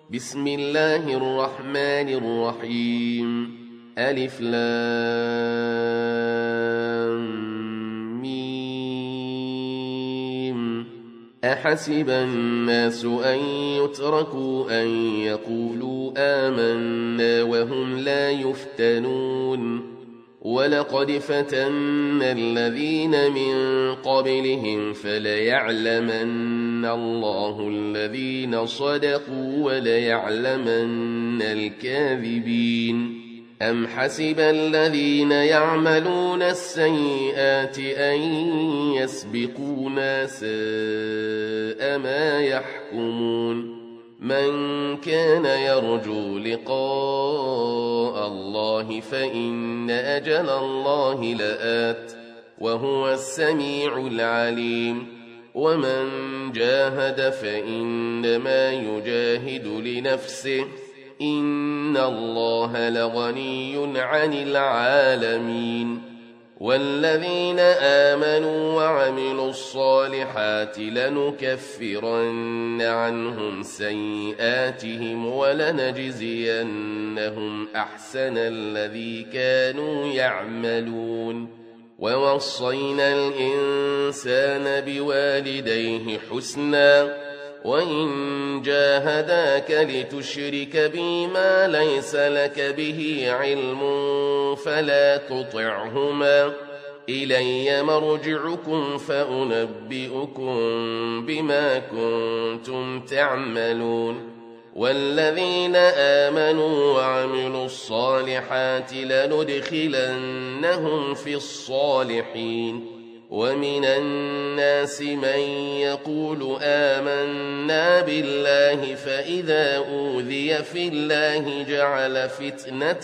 بسم الله الرحمن الرحيم. ألف لام ميم. أحسب الناس أن يتركوا أن يقولوا آمنا وهم لا يفتنون ولقد فتنا الذين من قبلهم فليعلمن الله الذين صدقوا وليعلمن الكاذبين. أم حسب الذين يعملون السيئات أن يسبقونا ساء ما يحكمون. من كان يرجو لقاء الله فإن أجل الله لآت وهو السميع العليم. ومن جاهد فإنما يجاهد لنفسه إن الله لغني عن العالمين. والذين آمنوا وعملوا الصالحات لنكفرن عنهم سيئاتهم ولنجزينهم أحسن الذي كانوا يعملون. ووصينا الإنسان بوالديه حسنا وإن جاهداك لتشرك بي ما ليس لك به علم فلا تطعهما إلي مرجعكم فأنبئكم بما كنتم تعملون. والذين آمنوا وعملوا الصالحات لندخلنهم في الصالحين. ومن الناس من يقول آمنا بالله فإذا أوذي في الله جعل فتنة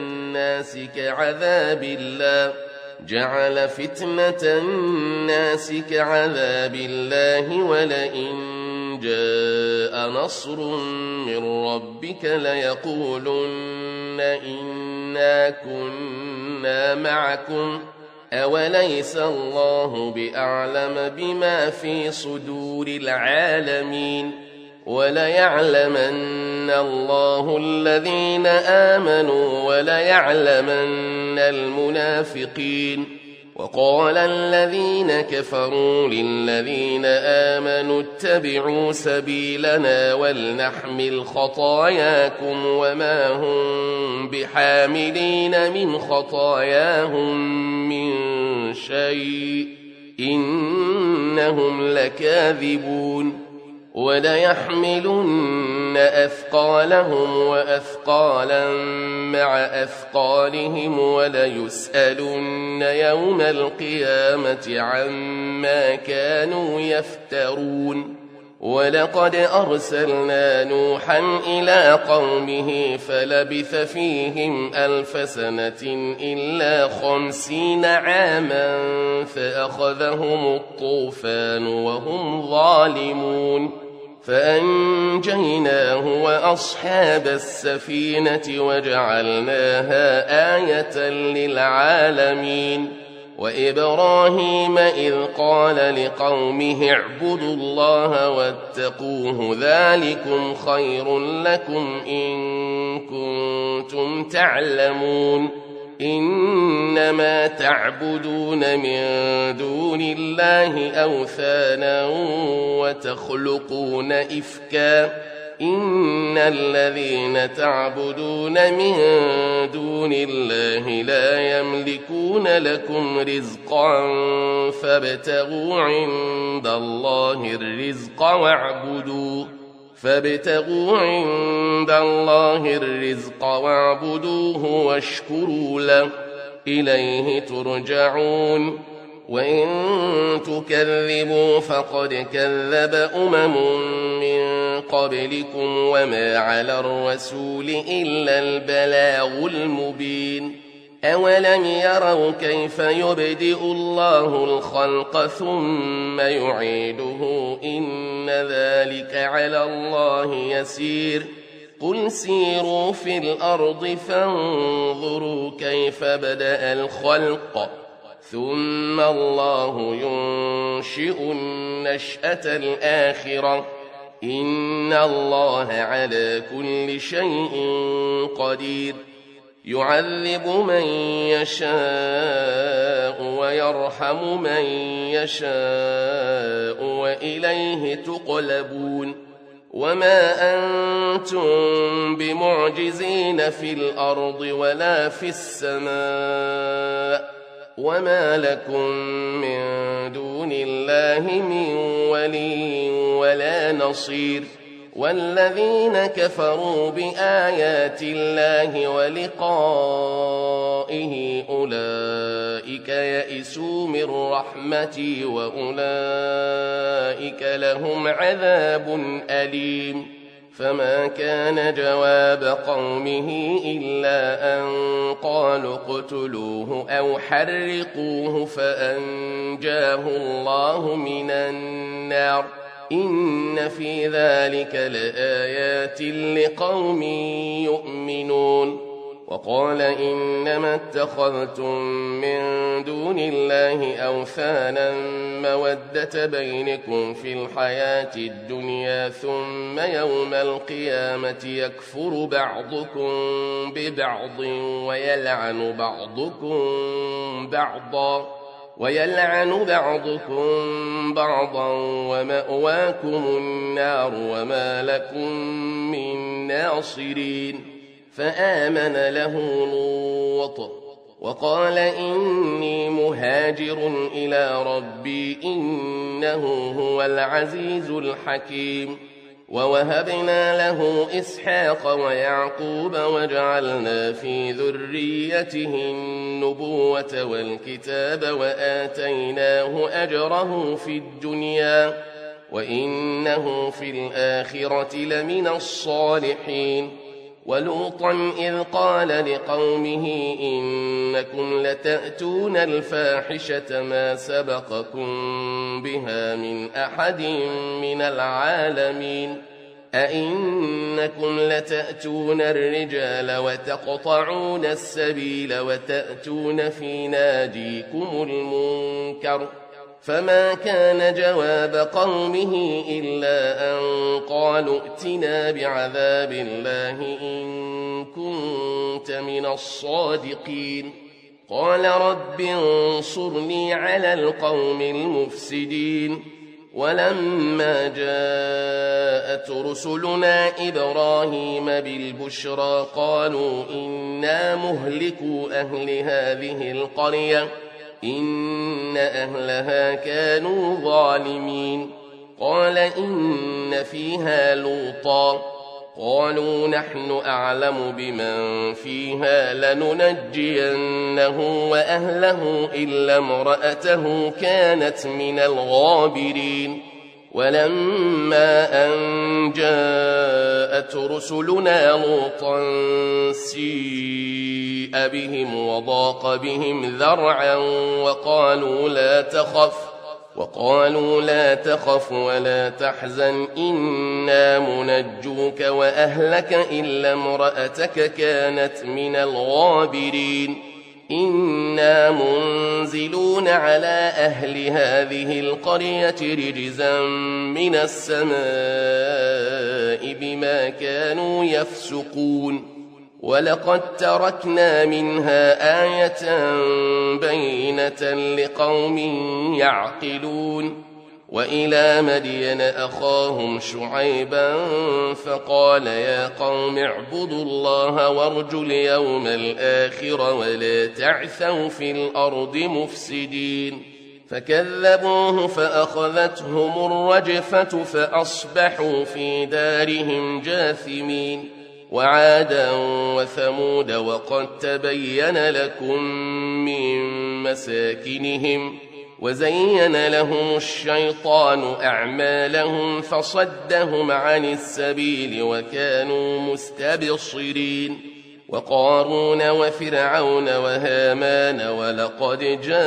الناس كعذاب الله ولئن جاء نصر من ربك ليقولن إنا كنا معكم أوليس الله بأعلم بما في صدور العالمين. وليعلمن الله الذين آمنوا وليعلمن المنافقين. وقال الذين كفروا للذين آمنوا اتبعوا سبيلنا ولنحمل خطاياكم وما هم بحاملين من خطاياهم من شيء إنهم لكاذبون. وليحملن أثقالهم وأثقالا مع أثقالهم وليسألن يوم القيامة عما كانوا يفترون. ولقد أرسلنا نوحا إلى قومه فلبث فيهم 1000 سنة إلا 50 عاما فأخذهم الطوفان وهم ظالمون فأنجيناه وأصحاب السفينة وجعلناها آية للعالمين. وإبراهيم إذ قال لقومه اعبدوا الله واتقوه ذلكم خير لكم إن كنتم تعلمون. إنما تعبدون من دون الله أوثانا وتخلقون إفكا إن الذين تعبدون من دون الله لا يملكون لكم رزقا فابتغوا عند الله الرزق واعبدوه واشكروا له إليه ترجعون. وإن تكذبوا فقد كذب من قبلكم وما على الرسول إلا البلاغ المبين. أولم يروا كيف يبدئ الله الخلق ثم يعيده إن ذلك على الله يسير. قل سيروا في الأرض فانظروا كيف بدأ الخلق ثم الله ينشئ النشأة الآخرة إن الله على كل شيء قدير يعذب من يشاء ويرحم من يشاء وإليه تقلبون وما أنتم بمعجزين في الأرض ولا في السماء وما لكم من دون الله من ولي ولا نصير والذين كفروا بآيات الله ولقائه أولئك يئسوا من رحمتي وأولئك لهم عذاب أليم فما كان جواب قومه إلا أن قالوا اقتلوه أو حرقوه فأنجاه الله من النار إن في ذلك لآيات لقوم يؤمنون وقال إنما اتخذتم من دون الله أوثانا مودة بينكم في الحياة الدنيا ثم يوم القيامة يكفر بعضكم ببعض ويلعن بعضكم بعضا ومأواكم النار وما لكم من ناصرين فآمن له لوط وقال إني مهاجر إلى ربي إنه هو العزيز الحكيم ووهبنا له إسحاق ويعقوب وجعلنا في ذريته النبوة والكتاب وآتيناه أجره في الدنيا وإنه في الآخرة لمن الصالحين ولوطا إذ قال لقومه إنكم لتأتون الفاحشة ما سبقكم بها من أحد من العالمين أئنكم لتأتون الرجال وتقطعون السبيل وتأتون في ناديكم المنكر فما كان جواب قومه إلا أن قالوا ائتنا بعذاب الله إن كنت من الصادقين قال رب انصرني على القوم المفسدين ولما جاءت رسلنا إبراهيم بالبشرى قالوا إنا مهلكوا أهل هذه القرية إن أهلها كانوا ظالمين قال إن فيها لوطا قالوا نحن أعلم بمن فيها لننجينه وأهله إلا امرأته كانت من الغابرين ولما أن جاءت رسلنا لوطا سيء بهم وضاق بهم ذرعا وقالوا لا تخف ولا تحزن إنا منجوك وأهلك إلا امرأتك كانت من الغابرين إنا منزلون على أهل هذه القرية رجزا من السماء بما كانوا يفسقون ولقد تركنا منها آية بينة لقوم يعقلون وإلى مدين أخاهم شعيبا فقال يا قوم اعبدوا الله وارجوا اليوم الآخر ولا تعثوا في الأرض مفسدين فكذبوه فأخذتهم الرجفة فأصبحوا في دارهم جاثمين وعادا وثمود وقد تبين لكم من مساكنهم وزين لهم الشيطان أعمالهم فصدهم عن السبيل وكانوا مستبصرين وقارون وفرعون وهامان ولقد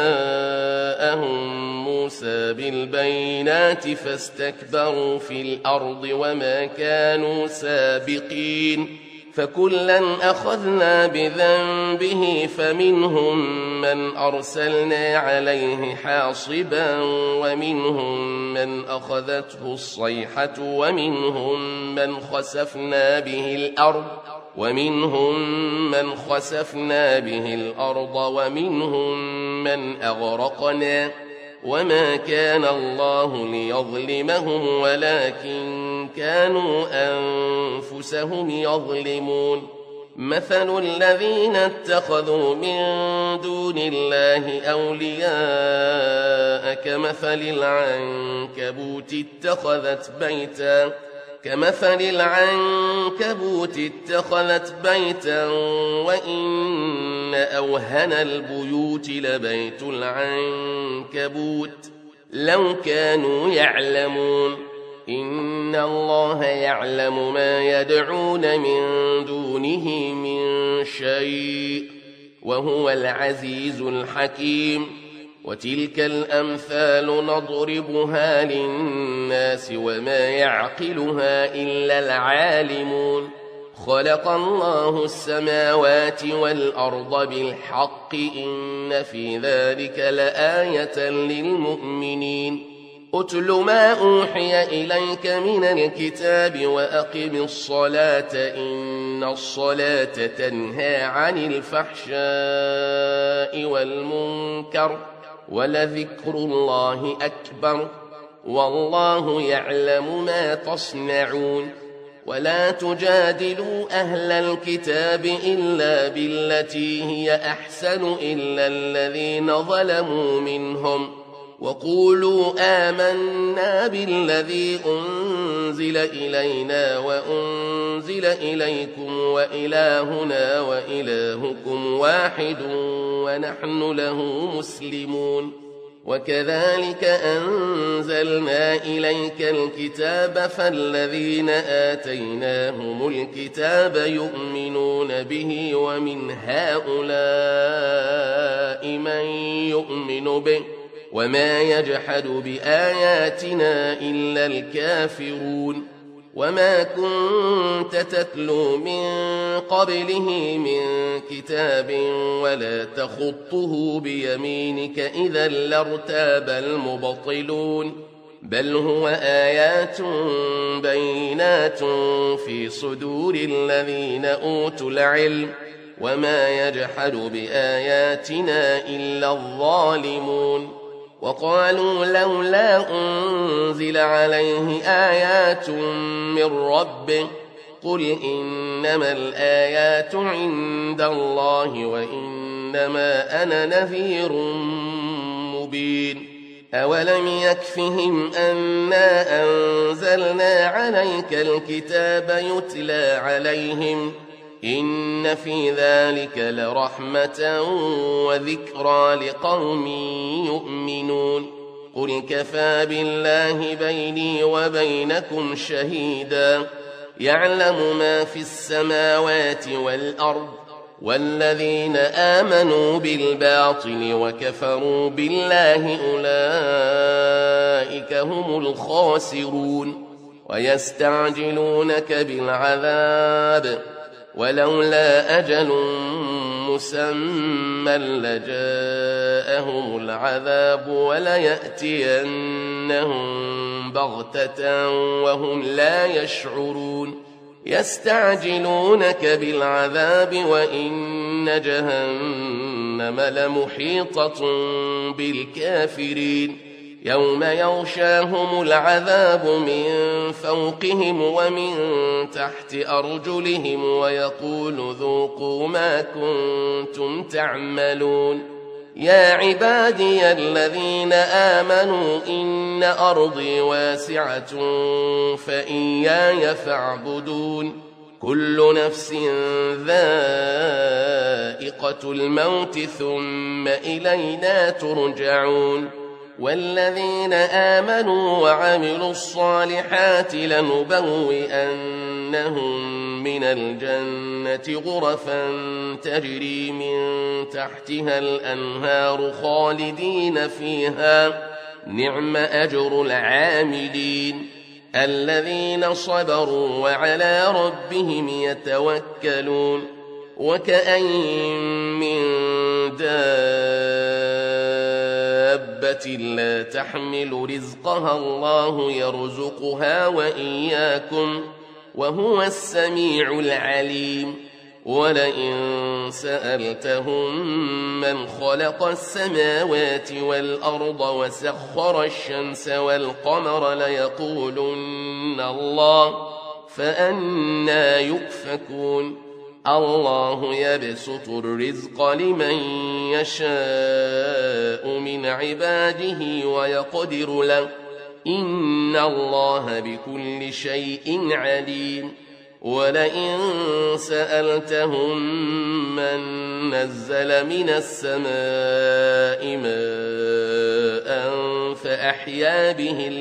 جاءهم موسى بالبينات فاستكبروا في الأرض وما كانوا سابقين فكلا أخذنا بذنبه فمنهم من أرسلنا عليه حاصبا ومنهم من أخذته الصيحة ومنهم من خسفنا به الأرض ومنهم من أغرقنا وما كان الله ليظلمهم ولكن كانوا أنفسهم يظلمون مثل الذين اتخذوا من دون الله أولياء كمثل العنكبوت اتخذت بيتا وإن أوهن البيوت لبيت العنكبوت لو كانوا يعلمون إن الله يعلم ما يدعون من دونه من شيء وهو العزيز الحكيم وتلك الأمثال نضربها للناس وما يعقلها إلا العالمون خلق الله السماوات والأرض بالحق إن في ذلك لآية للمؤمنين أتل ما أوحي إليك من الكتاب وأقم الصلاة إن الصلاة تنهى عن الفحشاء والمنكر ولذكر الله أكبر والله يعلم ما تصنعون ولا تجادلوا أهل الكتاب إلا بالتي هي أحسن إلا الذين ظلموا منهم وقولوا آمنا بالذي أنزل إلينا وأنزل إليكم وإلهنا وإلهكم واحد ونحن له مسلمون وكذلك أنزلنا إليك الكتاب فالذين آتيناهم الكتاب يؤمنون به ومن هؤلاء من يؤمن به وما يجحد بآياتنا إلا الكافرون وما كنت تتلو من قبله من كتاب ولا تخطه بيمينك إذا لارتاب المبطلون بل هو آيات بينات في صدور الذين أوتوا العلم وما يجحد بآياتنا إلا الظالمون وقالوا لولا أنزل عليه آيات من ربه قل إنما الآيات عند الله وإنما أنا نذير مبين أولم يكفهم أنا أنزلنا عليك الكتاب يتلى عليهم إن في ذلك لرحمة وذكرى لقوم يؤمنون قل كفى بالله بيني وبينكم شهيدا يعلم ما في السماوات والأرض والذين آمنوا بالباطل وكفروا بالله أولئك هم الخاسرون ويستعجلونك بالعذاب ولولا أجل مسمى لجاءهم العذاب وليأتينهم بغتة وهم لا يشعرون يستعجلونك بالعذاب وإن جهنم لمحيطة بالكافرين يوم يغشاهم العذاب من فوقهم ومن تحت أرجلهم ويقول ذوقوا ما كنتم تعملون يا عبادي الذين آمنوا إن أرضي واسعة فإياي فاعبدون كل نفس ذائقة الموت ثم إلينا ترجعون والذين آمنوا وعملوا الصالحات لنبوئنهم من الجنة غرفا تجري من تحتها الأنهار خالدين فيها نعم أجر العاملين الذين صبروا وعلى ربهم يتوكلون وكأين من دابة لا تحمل رزقها الله يرزقها وإياكم وهو السميع العليم ولئن سألتهم من خلق السماوات والأرض وسخر الشمس والقمر ليقولن الله فأنى يؤفكون الله يبسط الرزق لمن يشاء من عباده ويقدر له إن الله بكل شيء عليم ولئن سألتهم من نزل من السماء ماء فأحيا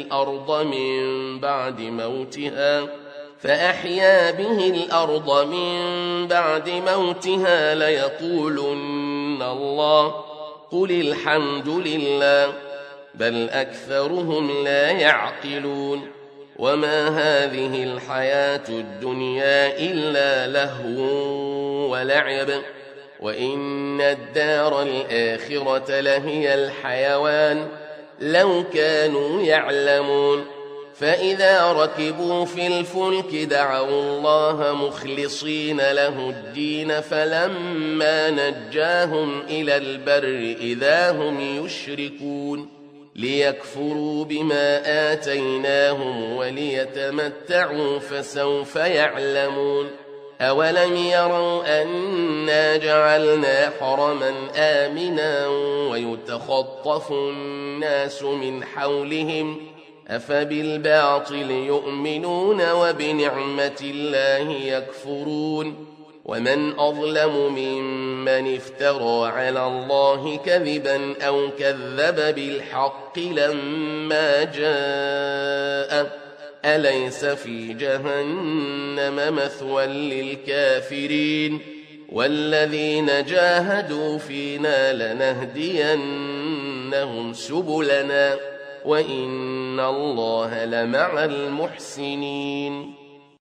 به الأرض من بعد موتها ليقولن الله قل الحمد لله بل أكثرهم لا يعقلون وما هذه الحياة الدنيا إلا لهو ولعب وإن الدار الآخرة لهي الحيوان لو كانوا يعلمون فإذا ركبوا في الفلك دعوا الله مخلصين له الدين فلما نجاهم إلى البر إذا هم يشركون ليكفروا بما آتيناهم وليتمتعوا فسوف يعلمون أولم يروا أنا جعلنا حرما آمنا ويتخطف الناس من حولهم أفبالباطل يؤمنون وبنعمة الله يكفرون ومن أظلم ممن افترى على الله كذبا أو كذب بالحق لما جاء أليس في جهنم مثوى للكافرين والذين جاهدوا فينا لنهدينهم سبلنا وإن الله لمع المحسنين